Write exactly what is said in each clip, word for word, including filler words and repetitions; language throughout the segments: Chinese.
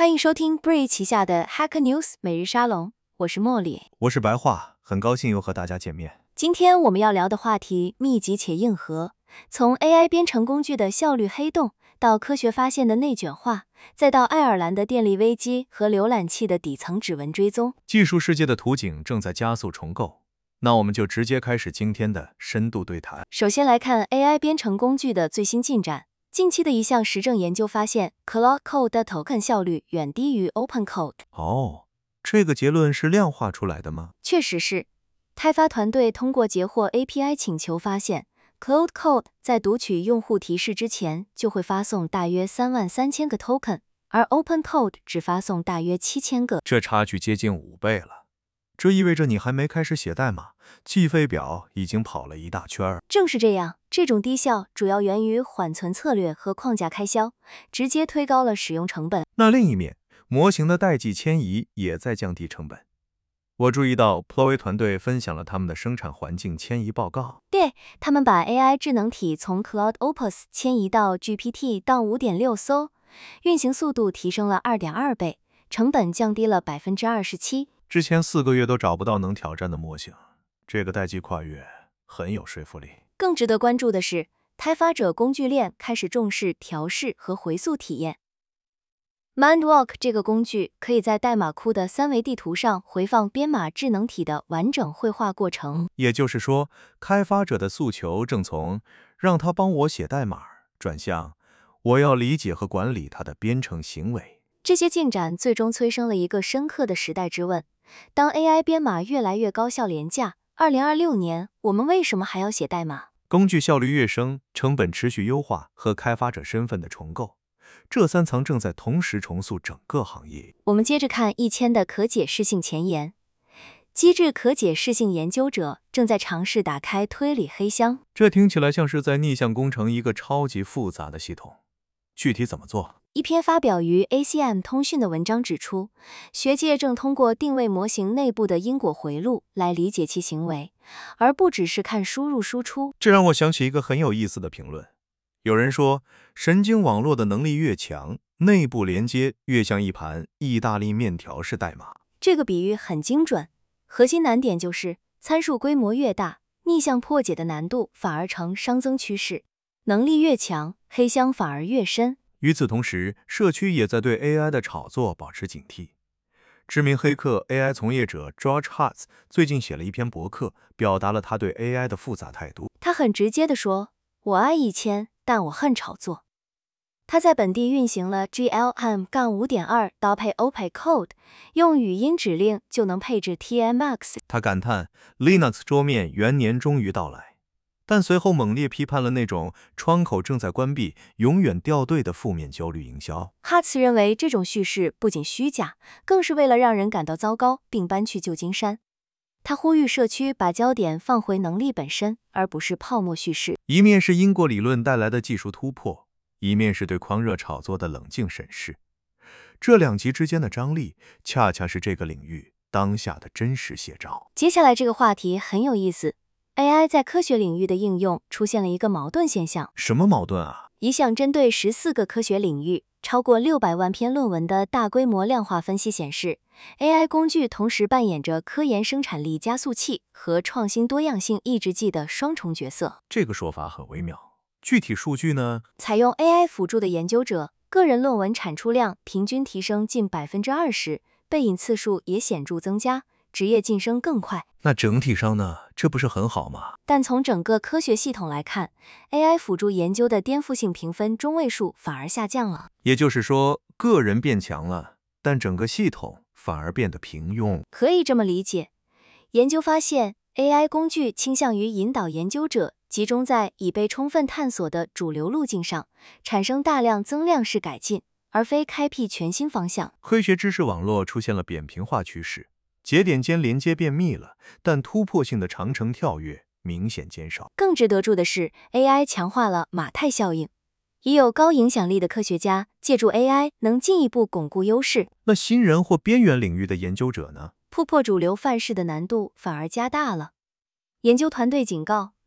欢迎收听 Bree 旗下的 Hacker News 每日沙龙，我是茉莉， 我是白话，很高兴又和大家见面。 今天我们要聊的话题密集且硬核，从 A I 编程工具的效率黑洞，到科学发现的内卷化，再到爱尔兰的电力危机和浏览器的底层指纹追踪。 技术世界的图景正在加速重构，那我们就直接开始今天的深度对谈。 首先来看 A I 编程工具的最新进展。近期的一项实证研究发现 Claude Code 的 token 效率远低于 Open Code。 哦，这个结论是量化出来的吗？ 确实是。开发团队通过截获 A P I 请求发现 Claude Code 在读取用户提示之前就会发送大约三万三千个 token， 而 Open Code 只发送大约七千个， 这差距接近五倍了。这意味着你还没开始写代码，计费表已经跑了一大圈。 正是这样，这种低效主要源于缓存策略和框架开销，直接推高了使用成本。 那另一面，模型的代际迁移也在降低成本。我注意到 Ploy 团队分享了他们的生产环境迁移报告。 对，他们把 A I 智能体从 Cloud Opus 迁移到 G P T 到 五点六 搜，运行速度提升了 二点二倍，成本降低了 百分之二十七。 之前四个月都找不到能挑战的模型，这个代际跨越很有说服力。 更值得关注的是，开发者工具链开始重视调试和回溯体验。Mindwalk 这个工具可以在代码库的三维地图上回放编码智能体的完整绘画过程。 也就是说，开发者的诉求正从让他帮我写代码转向我要理解和管理他的编程行为。 这些进展最终催生了一个深刻的时代之问：当 A I 编码越来越高效廉价，二零二六年我们为什么还要写代码？ 工具效率跃升，成本持续优化和开发者身份的重构，这三层正在同时重塑整个行业。 我们接着看一千的可解释性前沿。机制可解释性研究者正在尝试打开推理黑箱。 这听起来像是在逆向工程一个超级复杂的系统，具体怎么做？ 一篇发表于 A C M 通讯的文章指出，学界正通过定位模型内部的因果回路来理解其行为，而不只是看输入输出。 这让我想起一个很有意思的评论。有人说，神经网络的能力越强，内部连接越像一盘意大利面条式代码。 这个比喻很精准，核心难点就是参数规模越大，逆向破解的难度反而呈熵增趋势，能力越强，黑箱反而越深。 与此同时，社区也在对 A I 的炒作保持警惕。知名黑客 A I 从业者 George Hutz 最近写了一篇博客，表达了他对 A I 的复杂态度。 他很直接地说，我爱一千，但我恨炒作。他在本地运行了 G L M 五点二 搭配 Open Code， 用语音指令就能配置 T M X。 他感叹 Linux 桌面元年终于到来，但随后猛烈批判了那种窗口正在关闭、永远掉队的负面焦虑营销。 哈茨认为这种叙事不仅虚假，更是为了让人感到糟糕并搬去旧金山。他呼吁社区把焦点放回能力本身，而不是泡沫叙事。 一面是因果理论带来的技术突破，一面是对狂热炒作的冷静审视。这两极之间的张力，恰恰是这个领域当下的真实写照。 接下来这个话题很有意思。A I 在科学领域的应用出现了一个矛盾现象。 什么矛盾啊？ 一项针对十四个科学领域、超过六百万篇论文的大规模量化分析显示， A I 工具同时扮演着科研生产力加速器和创新多样性抑制剂的双重角色。 这个说法很微妙，具体数据呢？ 采用 A I 辅助的研究者，个人论文产出量平均提升近 百分之二十， 背引次数也显著增加，职业晋升更快。 那整体上呢，这不是很好吗？ 但从整个科学系统来看， A I 辅助研究的颠覆性评分中位数反而下降了。 也就是说，个人变强了，但整个系统反而变得平庸。 可以这么理解。研究发现， A I 工具倾向于引导研究者集中在已被充分探索的主流路径上，产生大量增量式改进，而非开辟全新方向。 科学知识网络出现了扁平化趋势，节点间连接变密了，但突破性的长程跳跃明显减少。 更值得注的是， A I 强化了马太效应，已有高影响力的科学家借助 A I 能进一步巩固优势。 那新人或边缘领域的研究者呢？ 突破主流范式的难度反而加大了。研究团队警告，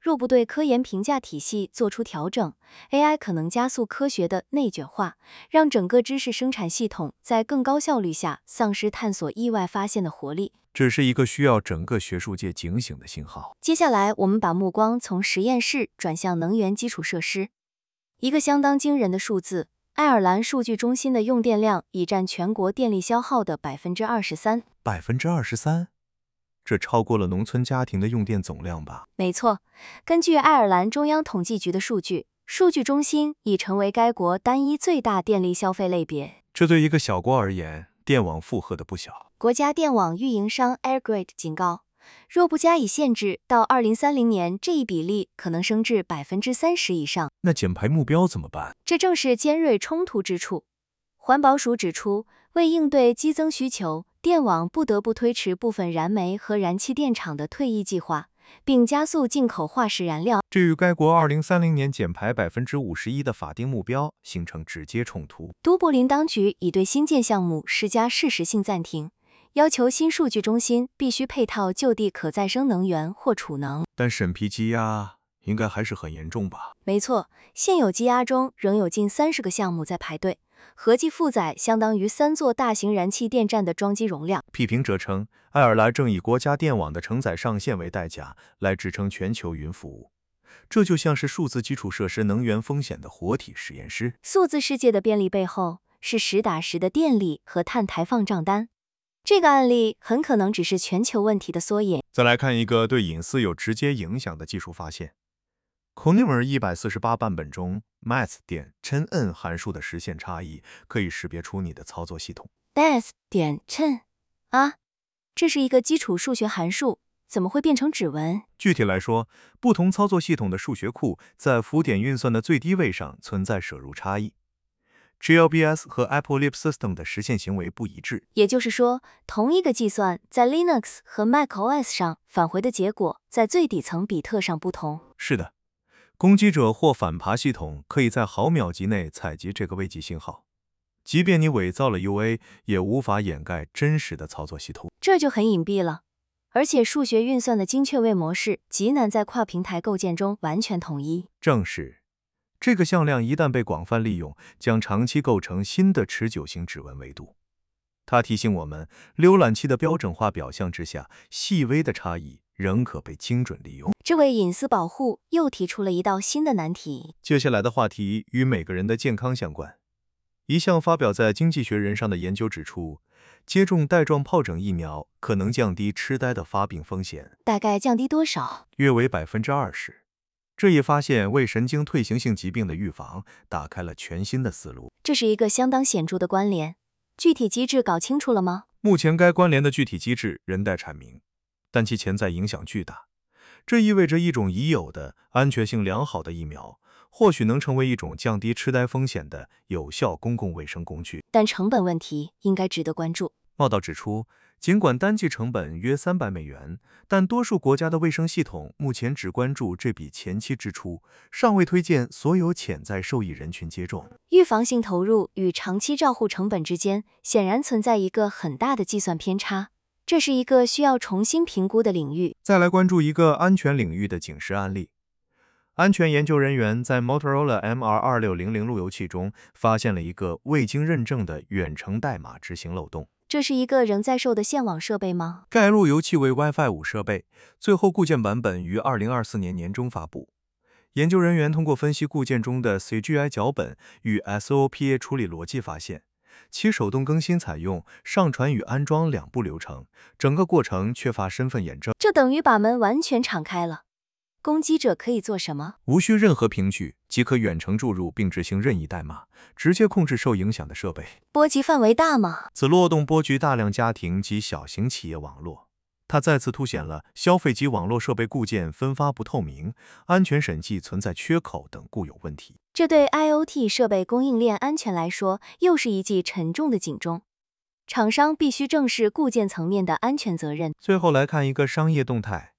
若不对科研评价体系做出调整 ，A I 可能加速科学的内卷化，让整个知识生产系统在更高效率下丧失探索意外发现的活力。 这是一个需要整个学术界警醒的信号。 接下来，我们把目光从实验室转向能源基础设施。一个相当惊人的数字，爱尔兰数据中心的用电量已占全国电力消耗的 百分之二十三。 百分之二十三？这超过了农村家庭的用电总量吧？ 没错，根据爱尔兰中央统计局的数据，数据中心已成为该国单一最大电力消费类别。 这对一个小国而言，电网负荷的不小。 国家电网运营商 EirGrid 警告，若不加以限制，到二零三零年这一比例可能升至 百分之三十 以上。 那减排目标怎么办？ 这正是尖锐冲突之处。环保署指出，为应对激增需求，电网不得不推迟部分燃煤和燃气电厂的退役计划，并加速进口化石燃料。 这与该国二零三零年减排 百分之五十一 的法定目标形成直接冲突。 都柏林当局已对新建项目施加事实性暂停，要求新数据中心必须配套就地可再生能源或储能。 但审批积压应该还是很严重吧？ 没错，现有积压中仍有近三十个项目在排队，合计负载相当于三座大型燃气电站的装机容量。 批评者称，爱尔兰正以国家电网的承载上限为代价来支撑全球云服务，这就像是数字基础设施能源风险的活体实验室。 数字世界的便利背后是实打实的电力和碳排放账单。这个案例很可能只是全球问题的缩影。 再来看一个对隐私有直接影响的技术发现。Conimer 一百四十八版本中 math 点 chen 函数的实现差异，可以识别出你的操作系统。 math 点 chen 啊，这是一个基础数学函数，怎么会变成指纹？ 具体来说，不同操作系统的数学库在浮点运算的最低位上存在摄入差异。G L B S 和 Apple Libsystem 的实现行为不一致， 也就是说，同一个计算在 Linux 和 macOS 上返回的结果在最底层比特上不同。 是的，攻击者或反扒系统可以在毫秒级内采集这个危机信号，即便你伪造了 U A， 也无法掩盖真实的操作系统。 这就很隐蔽了，而且数学运算的精确位模式极难在跨平台构建中完全统一。 正是。这个向量一旦被广泛利用，将长期构成新的持久性指纹维度。它提醒我们，浏览器的标准化表象之下，细微的差异仍可被精准利用。 这为隐私保护又提出了一道新的难题。 接下来的话题与每个人的健康相关。一项发表在《经济学人》上的研究指出，接种带状疱疹疫苗可能降低痴呆的发病风险， 大概降低多少？ 约为 百分之二十。这一发现为神经退行性疾病的预防打开了全新的思路。 这是一个相当显著的关联，具体机制搞清楚了吗？ 目前该关联的具体机制仍待阐明，但其潜在影响巨大。这意味着一种已有的安全性良好的疫苗，或许能成为一种降低痴呆风险的有效公共卫生工具。 但成本问题应该值得关注。 报道指出，尽管单剂成本约三百美元，但多数国家的卫生系统目前只关注这笔前期支出，尚未推荐所有潜在受益人群接种。 预防性投入与长期照护成本之间显然存在一个很大的计算偏差，这是一个需要重新评估的领域。 再来关注一个安全领域的警示案例。安全研究人员在 Motorola M R 二六零零路由器中发现了一个未经认证的远程代码执行漏洞。 这是一个仍在售的线网设备吗？ 该路由器为 WiFi 五设备，最后固件版本于二零二四年年中发布。研究人员通过分析固件中的 C G I 脚本与 S O P A 处理逻辑，发现其手动更新采用上传与安装两步流程，整个过程缺乏身份验证。 这等于把门完全敞开了。攻击者可以做什么？ 无需任何凭据，即可远程注入并执行任意代码，直接控制受影响的设备。 波及范围大吗？ 此漏洞波及大量家庭及小型企业网络。它再次凸显了消费级网络设备固件分发不透明、安全审计存在缺口等固有问题。 这对 I O T 设备供应链安全来说，又是一记沉重的警钟。厂商必须正视固件层面的安全责任。 最后来看一个商业动态。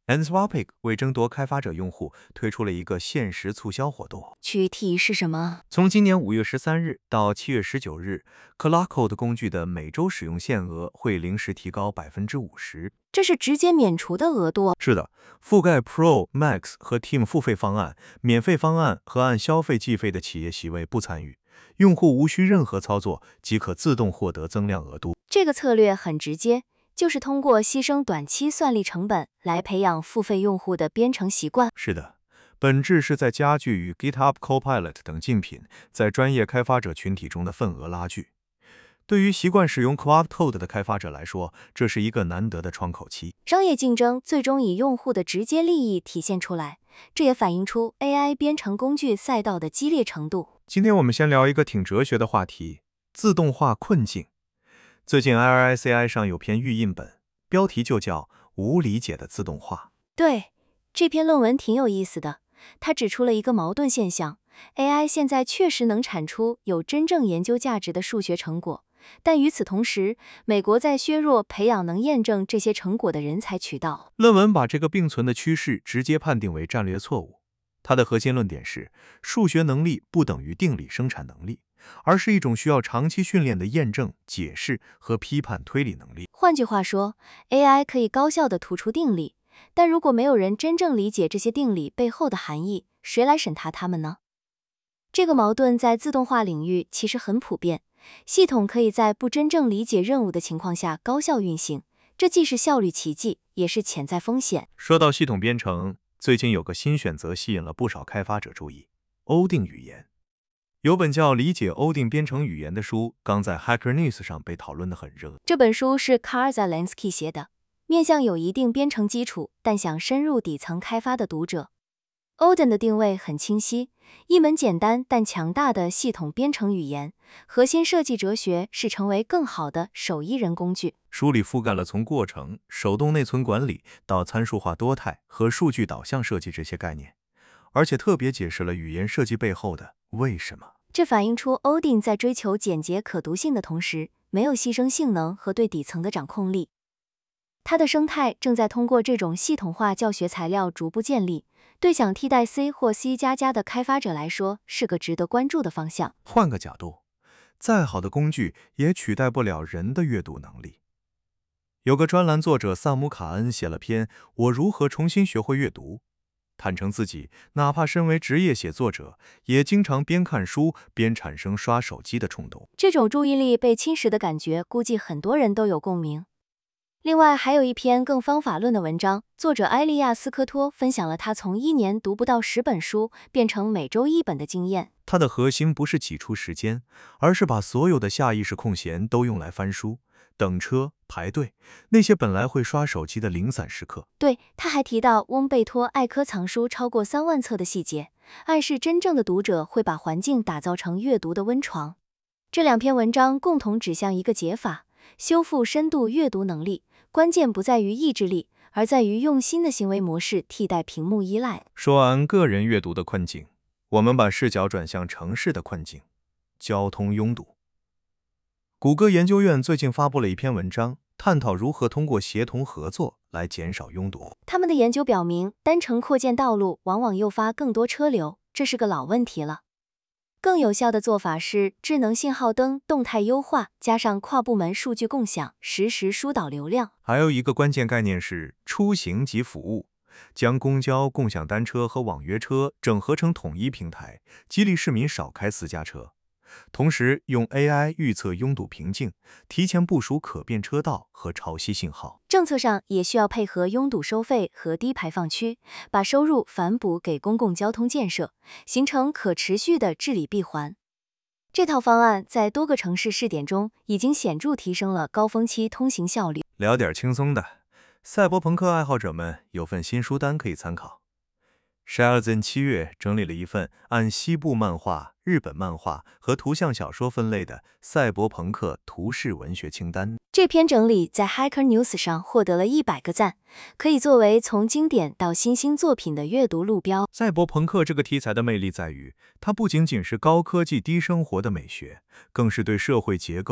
Anthropic 为争夺开发者用户，推出了一个限时促销活动。 具体是什么？ 从今年五月十三日到七月十九日 ，Claude Code 工具的每周使用限额会临时提高百分之五十。 这是直接免除的额度？ 是的，覆盖 Pro、Max 和 Team 付费方案，免费方案和按消费计费的企业席位不参与。用户无需任何操作，即可自动获得增量额度。 这个策略很直接，就是通过牺牲短期算力成本来培养付费用户的编程习惯。 是的，本质是在加剧与 GitHub Copilot 等竞品在专业开发者群体中的份额拉锯。对于习惯使用 Claude Code 的开发者来说，这是一个难得的窗口期。 商业竞争最终以用户的直接利益体现出来，这也反映出 A I 编程工具赛道的激烈程度。 今天我们先聊一个挺哲学的话题：自动化困境。最近 I R I C I 上有篇预印本，标题就叫《无理解的自动化》。 对，这篇论文挺有意思的，它指出了一个矛盾现象 ：A I 现在确实能产出有真正研究价值的数学成果，但与此同时，美国在削弱培养能验证这些成果的人才渠道。 论文把这个并存的趋势直接判定为战略错误。它的核心论点是，数学能力不等于定理生产能力，而是一种需要长期训练的验证、解释和批判推理能力。 换句话说 ，A I 可以高效地突出定理，但如果没有人真正理解这些定理背后的含义，谁来审查它们呢？这个矛盾在自动化领域其实很普遍，系统可以在不真正理解任务的情况下高效运行，这既是效率奇迹，也是潜在风险。 说到系统编程，最近有个新选择吸引了不少开发者注意：欧定语言。有本叫《理解欧定编程语言》的书，刚在 Hacker News 上被讨论得很热。 这本书是 Carl Zalensky 写的，面向有一定编程基础但想深入底层开发的读者。Odin 的定位很清晰，一门简单但强大的系统编程语言，核心设计哲学是成为更好的手艺人工具。 书里覆盖了从过程、手动内存管理到参数化多态和数据导向设计这些概念，而且特别解释了语言设计背后的为什么。 这反映出 Odin 在追求简洁可读性的同时，没有牺牲性能和对底层的掌控力。它的生态正在通过这种系统化教学材料逐步建立，对想替代 C 或 C 加加的开发者来说，是个值得关注的方向。 换个角度，再好的工具也取代不了人的阅读能力。有个专栏作者萨姆卡恩写了篇《我如何重新学会阅读》，坦诚自己哪怕身为职业写作者，也经常边看书边产生刷手机的冲动。 这种注意力被侵蚀的感觉，估计很多人都有共鸣。另外还有一篇更方法论的文章，作者埃利亚斯科托分享了他从一年读不到十本书变成每周一本的经验。 他的核心不是挤出时间，而是把所有的下意识空闲都用来翻书、等车、排队，那些本来会刷手机的零散时刻。 对，他还提到翁贝托艾科藏书超过三万册的细节，暗示真正的读者会把环境打造成阅读的温床。这两篇文章共同指向一个解法：修复深度阅读能力，关键不在于意志力，而在于用新的行为模式替代屏幕依赖。 说完个人阅读的困境，我们把视角转向城市的困境——交通拥堵。谷歌研究院最近发布了一篇文章，探讨如何通过协同合作来减少拥堵。 他们的研究表明，单程扩建道路往往诱发更多车流，这是个老问题了。更有效的做法是智能信号灯动态优化，加上跨部门数据共享，实时疏导流量。 还有一个关键概念是出行及服务，将公交、共享单车和网约车整合成统一平台，激励市民少开私家车。同时用 A I 预测拥堵瓶颈，提前部署可变车道和潮汐信号。 政策上也需要配合拥堵收费和低排放区，把收入反哺给公共交通建设，形成可持续的治理闭环。这套方案在多个城市试点中已经显著提升了高峰期通行效率。 聊点轻松的，赛博朋克爱好者们有份新书单可以参考。Sheldon 七月整理了一份按西部漫画、日本漫画和图像小说分类的赛博朋克图式文学清单。 这篇整理在 Hacker News 上获得了一百个赞，可以作为从经典到新兴作品的阅读路标。 赛博朋克这个题材的魅力在于，它不仅仅是高科技低生活的美学，更是对社会结构的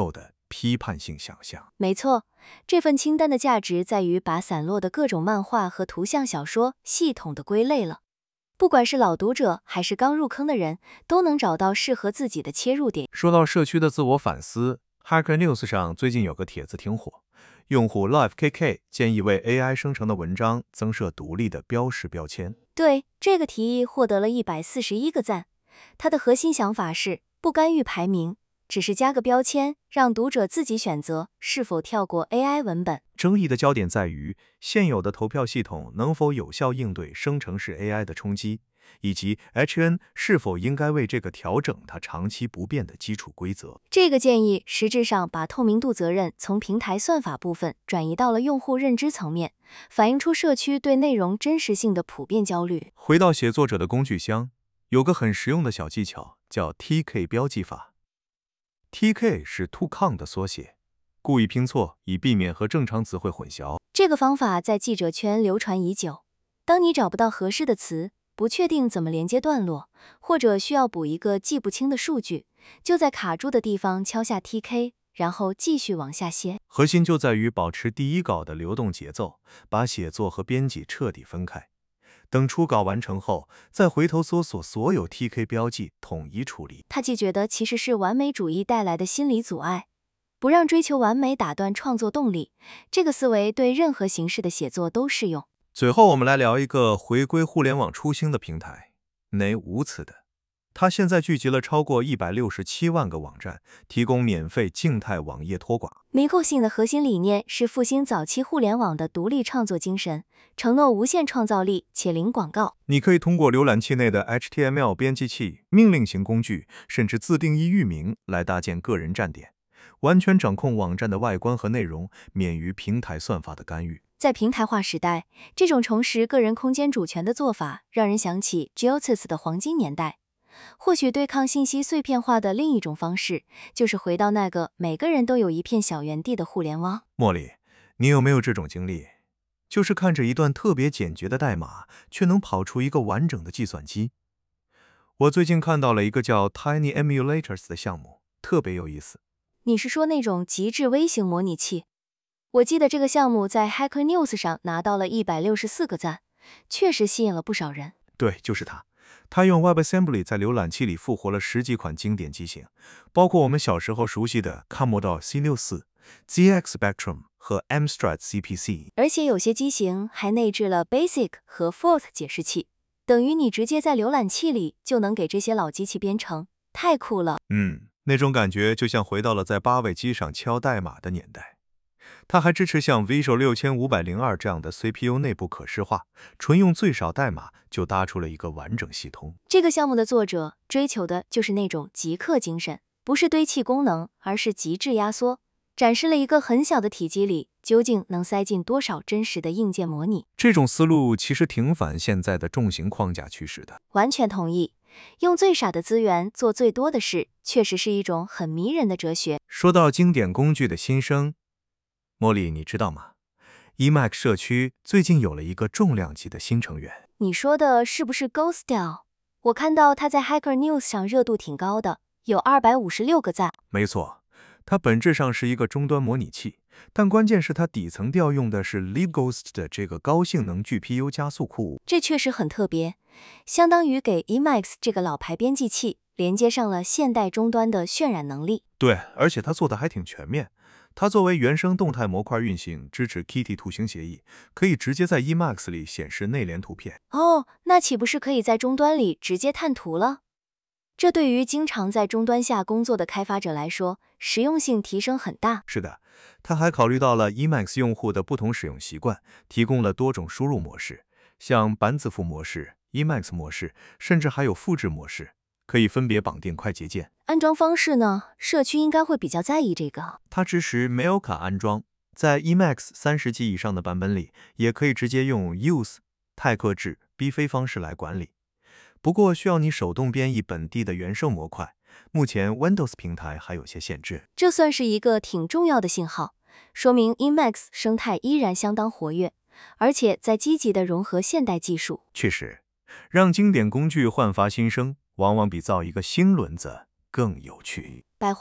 批判性想象。 没错，这份清单的价值在于把散落的各种漫画和图像小说系统的归类了。不管是老读者还是刚入坑的人，都能找到适合自己的切入点。 说到社区的自我反思 ，Hacker News 上最近有个帖子挺火，用户 LifeKK 建议为 A I 生成的文章增设独立的标识标签。 对，这个提议获得了一百四十一个赞。它的核心想法是不干预排名，只是加个标签，让读者自己选择是否跳过 A I 文本。 争议的焦点在于，现有的投票系统能否有效应对生成式 A I 的冲击，以及 H N 是否应该为这个调整它长期不变的基础规则。 这个建议实质上把透明度责任从平台算法部分转移到了用户认知层面，反映出社区对内容真实性的普遍焦虑。 回到写作者的工具箱，有个很实用的小技巧，叫 T K 标记法。T K 是 too con 的缩写，故意拼错，以避免和正常词汇混淆。 这个方法在记者圈流传已久。当你找不到合适的词，不确定怎么连接段落，或者需要补一个记不清的数据，就在卡住的地方敲下 T K， 然后继续往下写。 核心就在于保持第一稿的流动节奏，把写作和编辑彻底分开。等初稿完成后，再回头搜索所有 T K 标记，统一处理。 他既觉得其实是完美主义带来的心理阻碍，不让追求完美打断创作动力。这个思维对任何形式的写作都适用。 最后，我们来聊一个回归互联网初心的平台 N 无词的。它现在聚集了超过一百六十七万个网站，提供免费静态网页拖挂。 迷构性的核心理念是复兴早期互联网的独立创作精神，承诺无限创造力且零广告。 你可以通过浏览器内的 H T M L 编辑器、命令型工具，甚至自定义域名来搭建个人站点，完全掌控网站的外观和内容，免于平台算法的干预。 在平台化时代，这种重拾个人空间主权的做法，让人想起 Genesis 的黄金年代。或许对抗信息碎片化的另一种方式，就是回到那个每个人都有一片小园地的互联网。 茉莉，你有没有这种经历？就是看着一段特别简洁的代码，却能跑出一个完整的计算机。我最近看到了一个叫 Tiny Emulators 的项目，特别有意思。 你是说那种极致微型模拟器？我记得这个项目在 Hacker News 上拿到了一百六十四个赞，确实吸引了不少人。 对，就是它。它用 WebAssembly 在浏览器里复活了十几款经典机型，包括我们小时候熟悉的 Commodore C 六十四、Z X Spectrum 和 Amstrad C P C。 而且有些机型还内置了 Basic 和 Forth 解释器，等于你直接在浏览器里就能给这些老机器编程，太酷了。 嗯，那种感觉就像回到了在八位机上敲代码的年代。它还支持像 Visual 六千五百零二这样的 C P U 内部可视化，纯用最少代码就搭出了一个完整系统。 这个项目的作者追求的就是那种极客精神，不是堆砌功能，而是极致压缩，展示了一个很小的体积里究竟能塞进多少真实的硬件模拟。 这种思路其实挺反现在的重型框架趋势的。 完全同意，用最少的资源做最多的事，确实是一种很迷人的哲学。 说到经典工具的新生，茉莉，你知道吗？ Emacs 社区最近有了一个重量级的新成员。 你说的是不是 Ghostel？ 我看到他在 Hacker News 上热度挺高的，有二百五十六个赞。 没错，它本质上是一个终端模拟器，但关键是它底层调用的是 libghost 的这个高性能 G P U 加速库。 这确实很特别，相当于给 Emacs 这个老牌编辑器连接上了现代终端的渲染能力。 对，而且它做的还挺全面。它作为原生动态模块运行，支持 Kitty 图形协议，可以直接在 Emacs 里显示内联图片。 哦，那岂不是可以在终端里直接探图了？这对于经常在终端下工作的开发者来说，实用性提升很大。 是的，它还考虑到了 Emacs 用户的不同使用习惯，提供了多种输入模式，像板字符模式、Emacs 模式，甚至还有复制模式，可以分别绑定快捷键。 安装方式呢？社区应该会比较在意这个。 它支持 Mail 卡安装，在 Emacs 三十级以上的版本里，也可以直接用 Use 太克制逼飞方式来管理。不过需要你手动编译本地的原生模块，目前 Windows 平台还有些限制。 这算是一个挺重要的信号，说明 Emacs 生态依然相当活跃，而且在积极地融合现代技术。 确实，让经典工具焕发新生，往往比造一个新轮子更有趣。 白花，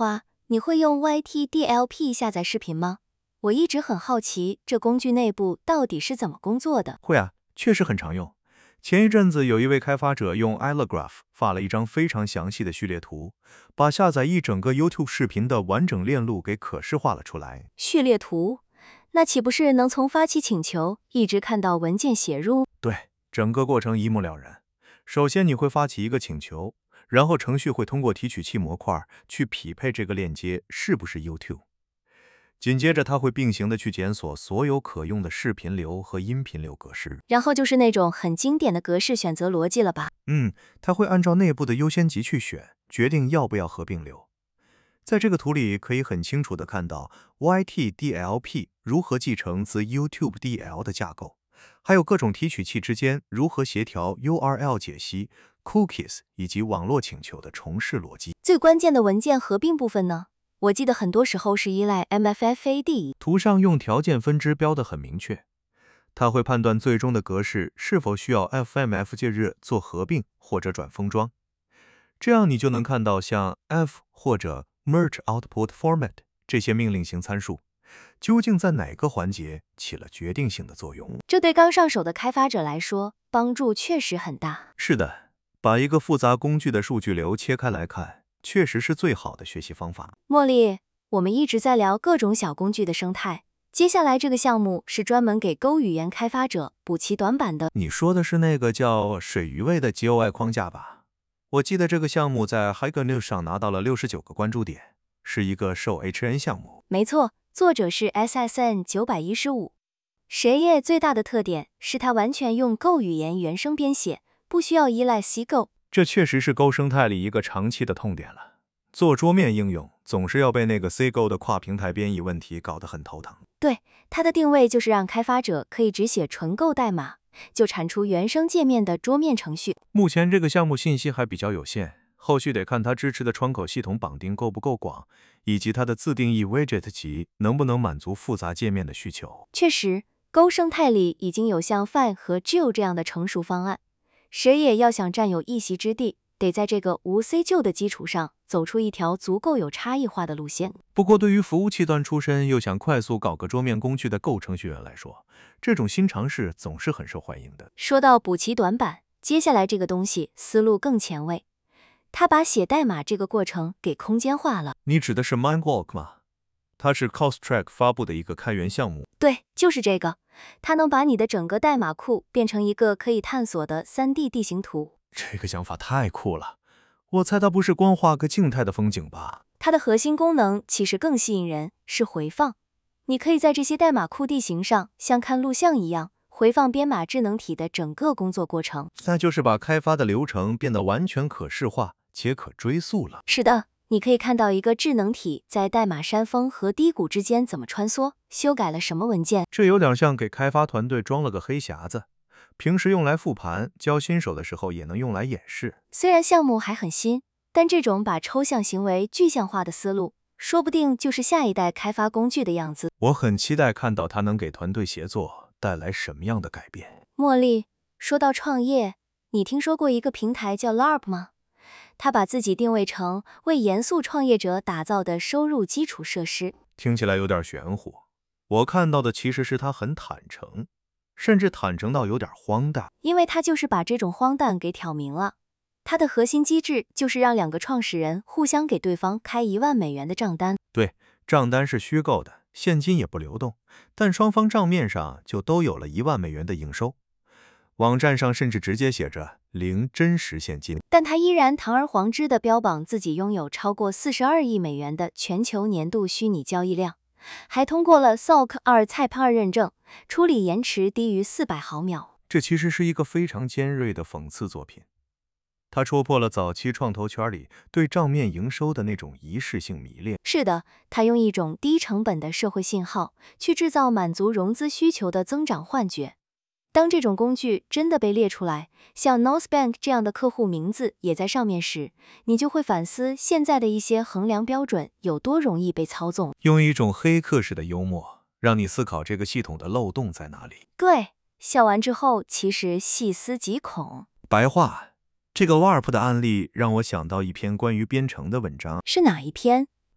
你会用 Y T D L P 下载视频吗？我一直很好奇，这工具内部到底是怎么工作的？ 会啊，确实很常用。前一阵子有一位开发者用 Illugraph 发了一张非常详细的序列图，把下载一整个 YouTube 视频的完整链路给可视化了出来。 序列图？那岂不是能从发起请求一直看到文件写入？ 对，整个过程一目了然。首先你会发起一个请求，然后程序会通过提取器模块去匹配这个链接是不是 YouTube。紧接着它会并行的去检索所有可用的视频流和音频流格式。 然后就是那种很经典的格式选择逻辑了吧？ 嗯，它会按照内部的优先级去选，决定要不要合并流。在这个图里可以很清楚地看到 Y T D L P 如何继承自 YouTube D L 的架构，还有各种提取器之间如何协调 U R L 解析、cookies 以及网络请求的重试逻辑。 最关键的文件合并部分呢？我记得很多时候是依赖 M F F A D。 图上用条件分支标得很明确，它会判断最终的格式是否需要 F M F 介入做合并或者转封装。这样你就能看到像 F 或者 Merge Output Format 这些命令型参数，究竟在哪个环节起了决定性的作用。 这对刚上手的开发者来说，帮助确实很大。 是的，把一个复杂工具的数据流切开来看，确实是最好的学习方法。 茉莉，我们一直在聊各种小工具的生态，接下来这个项目是专门给 Go 语言开发者补齐短板的。 你说的是那个叫水鱼味的 G U I 框架吧？我记得这个项目在 Hacker News 上拿到了六十九个关注点，是一个受 H N 项目。 没错，作者是 S S N 九百一十五。实业最大的特点是它完全用 Go 语言原生编写，不需要依赖 C Go。 这确实是 Go 生态里一个长期的痛点了。做桌面应用总是要被那个 C Go 的跨平台编译问题搞得很头疼。 对，它的定位就是让开发者可以只写纯 Go 代码，就产出原生界面的桌面程序。 目前这个项目信息还比较有限，后续得看它支持的窗口系统绑定够不够广，以及它的自定义 widget 集能不能满足复杂界面的需求。 确实 ，Go 生态里已经有像 Fine 和 Jill 这样的成熟方案，谁也要想占有一席之地，得在这个无 C 就的基础上走出一条足够有差异化的路线。 不过对于服务器端出身又想快速搞个桌面工具的 Go 程序员来说，这种新尝试总是很受欢迎的。 说到补齐短板，接下来这个东西思路更前卫，它把写代码这个过程给空间化了。 你指的是 MindWalk 吗？它是 Caustrack 发布的一个开源项目。 对，就是这个，它能把你的整个代码库变成一个可以探索的 三 D 地形图。 这个想法太酷了，我猜它不是光画个静态的风景吧？ 它的核心功能其实更吸引人，是回放。你可以在这些代码库地形上像看录像一样回放编码智能体的整个工作过程。 那就是把开发的流程变得完全可视化且可追溯了。 是的，你可以看到一个智能体在代码山峰和低谷之间怎么穿梭，修改了什么文件。 这有点像给开发团队装了个黑匣子，平时用来复盘，教新手的时候也能用来演示。 虽然项目还很新，但这种把抽象行为具象化的思路，说不定就是下一代开发工具的样子。 我很期待看到它能给团队协作带来什么样的改变。 茉莉，说到创业，你听说过一个平台叫 L A R P 吗？它把自己定位成为严肃创业者打造的收入基础设施。 听起来有点玄乎，我看到的其实是它很坦诚，甚至坦诚到有点荒诞。 因为它就是把这种荒诞给挑明了。它的核心机制就是让两个创始人互相给对方开一万美元的账单。 对，账单是虚构的，现金也不流动，但双方账面上就都有了一万美元的营收。网站上甚至直接写着零真实现金， 但他依然堂而皇之地标榜自己拥有超过四十二亿美元的全球年度虚拟交易量，还通过了 S O C 二 Type 二认证，处理延迟低于四百毫秒。 这其实是一个非常尖锐的讽刺作品。它戳破了早期创投圈里对账面营收的那种仪式性迷恋。 是的，他用一种低成本的社会信号去制造满足融资需求的增长幻觉。当这种工具真的被列出来，像 North Bank 这样的客户名字也在上面时，你就会反思现在的一些衡量标准有多容易被操纵。 用一种黑客式的幽默，让你思考这个系统的漏洞在哪里。 对，笑完之后其实细思极恐。 白话，这个 W A R P 的案例让我想到一篇关于编程的文章。 是哪一篇？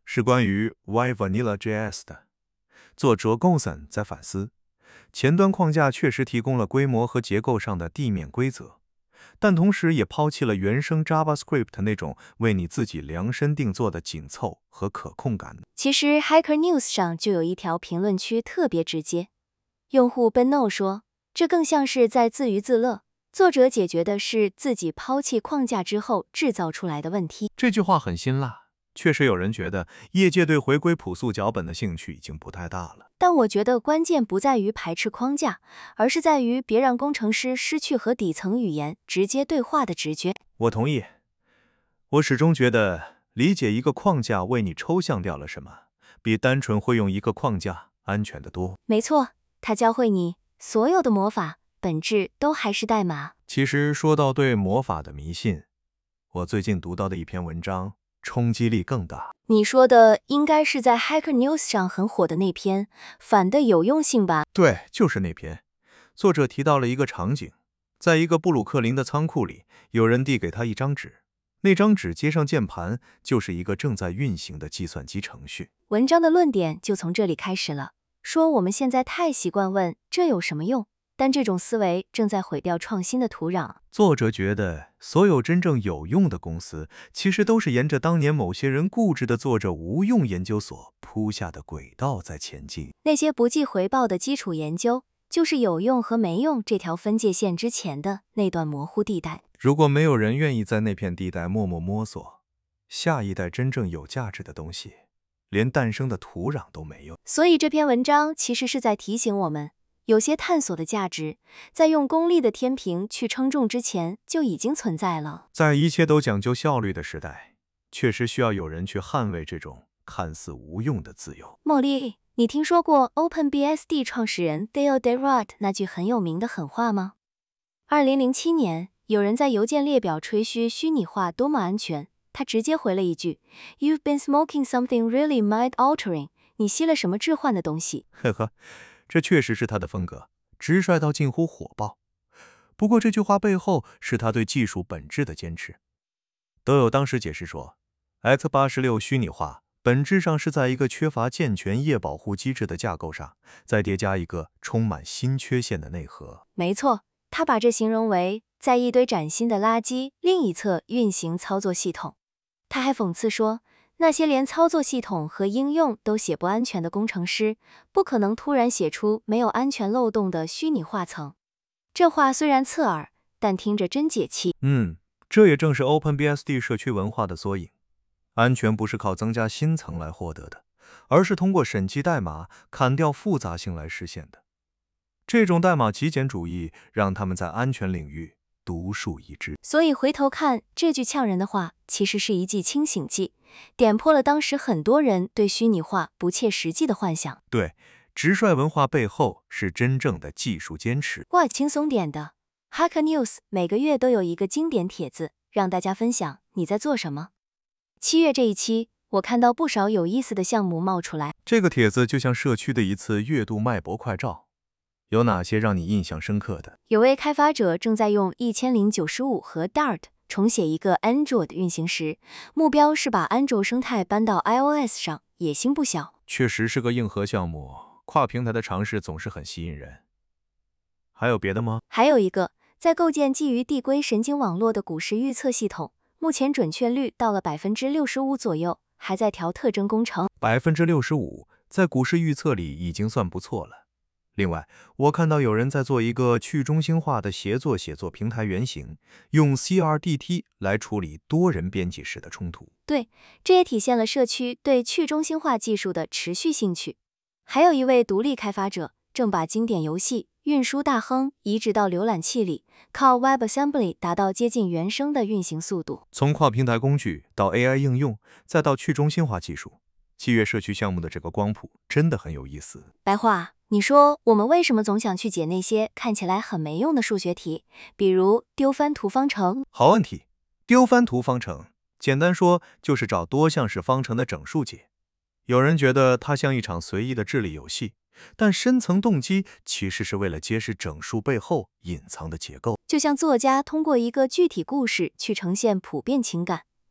是关于 Why Vanilla J S 的。作者 Gonsan 在反思，前端框架确实提供了规模和结构上的地面规则，但同时也抛弃了原生 JavaScript 那种为你自己量身定做的紧凑和可控感。 其实 Hacker News 上就有一条评论区特别直接，用户 Benno 说，这更像是在自娱自乐，作者解决的是自己抛弃框架之后制造出来的问题。 这句话很辛辣，确实有人觉得业界对回归朴素脚本的兴趣已经不太大了。 但我觉得关键不在于排斥框架，而是在于别让工程师失去和底层语言直接对话的直觉。 我同意，我始终觉得理解一个框架为你抽象掉了什么，比单纯会用一个框架安全得多。 没错，它教会你所有的魔法本质都还是代码。 其实说到对魔法的迷信，我最近读到的一篇文章冲击力更大。 你说的应该是在 Hacker News 上很火的那篇反的有用性吧？ 对，就是那篇。作者提到了一个场景，在一个布鲁克林的仓库里，有人递给他一张纸，那张纸接上键盘，就是一个正在运行的计算机程序。 文章的论点就从这里开始了，说我们现在太习惯问这有什么用，但这种思维正在毁掉创新的土壤。 作者觉得，所有真正有用的公司，其实都是沿着当年某些人固执地做着无用研究所铺下的轨道在前进。 那些不计回报的基础研究，就是有用和没用这条分界线之前的那段模糊地带。 如果没有人愿意在那片地带默默摸索，下一代真正有价值的东西，连诞生的土壤都没有。 所以这篇文章其实是在提醒我们，有些探索的价值，在用功利的天平去称重之前就已经存在了。 在一切都讲究效率的时代，确实需要有人去捍卫这种看似无用的自由。 茉莉，你听说过 OpenBSD 创始人 Theo de Rott 那句很有名的狠话吗？二零零七年，有人在邮件列表吹嘘虚拟化多么安全，他直接回了一句 You've been smoking something really mind-altering， 你吸了什么置换的东西？ 呵呵，这确实是他的风格，直率到近乎火爆。不过这句话背后是他对技术本质的坚持。都有当时解释说 ，X 八十六 虚拟化本质上是在一个缺乏健全页保护机制的架构上，再叠加一个充满新缺陷的内核。 没错，他把这形容为在一堆崭新的垃圾另一侧运行操作系统。他还讽刺说，那些连操作系统和应用都写不安全的工程师，不可能突然写出没有安全漏洞的虚拟化层。这话虽然刺耳，但听着真解气。 嗯，这也正是 OpenBSD 社区文化的缩影。安全不是靠增加新层来获得的，而是通过审计代码砍掉复杂性来实现的。这种代码极简主义让他们在安全领域独树一帜。 所以回头看这句呛人的话，其实是一剂清醒剂，点破了当时很多人对虚拟化不切实际的幻想。 对，直率文化背后是真正的技术坚持。 哇，轻松点的 Hacker News 每个月都有一个经典帖子，让大家分享你在做什么。七月这一期，我看到不少有意思的项目冒出来。 这个帖子就像社区的一次月度脉搏快照，有哪些让你印象深刻的？ 有位开发者正在用一千零九十五和 Dart 重写一个 Android 运行时，目标是把安卓生态搬到 iOS 上，野心不小。 确实是个硬核项目，跨平台的尝试总是很吸引人。还有别的吗？ 还有一个，在构建基于递归神经网络的股市预测系统，目前准确率到了 百分之六十五 左右，还在调特征工程。 百分之六十五 在股市预测里已经算不错了。另外，我看到有人在做一个去中心化的协作写作平台原型，用 C R D T 来处理多人编辑时的冲突。 对，这也体现了社区对去中心化技术的持续兴趣。还有一位独立开发者正把经典游戏《运输大亨》移植到浏览器里，靠 WebAssembly 达到接近原生的运行速度。 从跨平台工具到 A I 应用，再到去中心化技术，七月社区项目的这个光谱真的很有意思。 白话，你说我们为什么总想去解那些看起来很没用的数学题，比如丢番图方程？ 好问题，丢番图方程，简单说就是找多项式方程的整数解。有人觉得它像一场随意的智力游戏，但深层动机其实是为了揭示整数背后隐藏的结构。 就像作家通过一个具体故事去呈现普遍情感。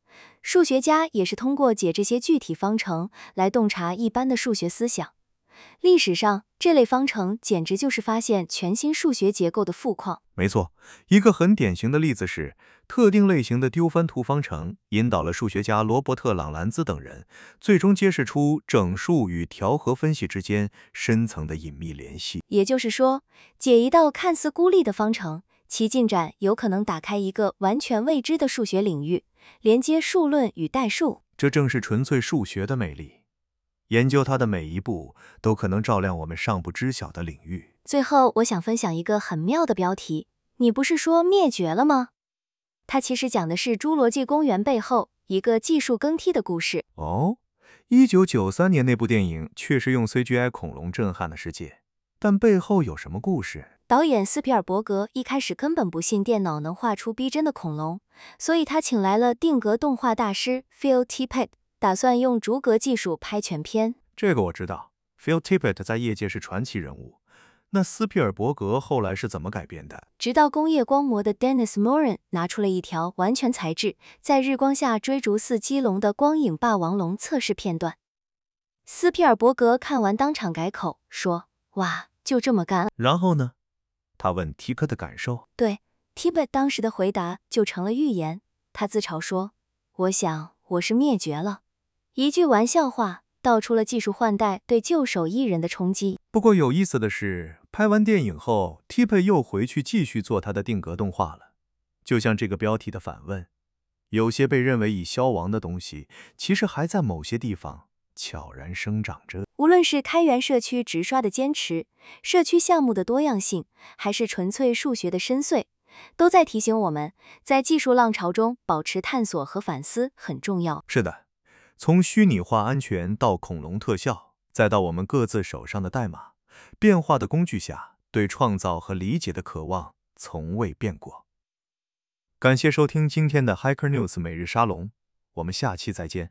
数学家也是通过解这些具体方程来洞察一般的数学思想。历史上，这类方程简直就是发现全新数学结构的富矿。 没错，一个很典型的例子是特定类型的丢番图方程，引导了数学家罗伯特·朗兰兹等人，最终揭示出整数与调和分析之间深层的隐秘联系。 也就是说，解一道看似孤立的方程，其进展有可能打开一个完全未知的数学领域，连接数论与代数。 这正是纯粹数学的魅力。研究它的每一步都可能照亮我们尚不知晓的领域。 最后，我想分享一个很妙的标题，你不是说灭绝了吗？它其实讲的是侏罗纪公园背后一个技术更替的故事。 哦，一九九三年那部电影确实用 C G I 恐龙震撼了世界，但背后有什么故事？ 导演斯皮尔伯格一开始根本不信电脑能画出逼真的恐龙，所以他请来了定格动画大师 Phil Tippett， 打算用逐格技术拍全片。 这个我知道 ，Phil Tippett 在业界是传奇人物。那斯皮尔伯格后来是怎么改编的？ 直到工业光魔的 Dennis Moran 拿出了一条完全材质，在日光下追逐似基龙的光影霸王龙测试片段。斯皮尔伯格看完当场改口，说：“哇，就这么干。” 然后呢？他问提克的感受。 对 Tippett 当时的回答就成了预言。他自嘲说：“我想我是灭绝了。”一句玩笑话道出了技术换代对旧手艺人的冲击。 不过有意思的是，拍完电影后 Tippett 又回去继续做他的定格动画了。就像这个标题的反问，有些被认为已消亡的东西，其实还在某些地方悄然生长着。 无论是开源社区直刷的坚持，社区项目的多样性，还是纯粹数学的深邃，都在提醒我们，在技术浪潮中保持探索和反思很重要。 是的，从虚拟化安全到恐龙特效，再到我们各自手上的代码，变化的工具下，对创造和理解的渴望从未变过。感谢收听今天的 Hacker News 每日沙龙，我们下期再见。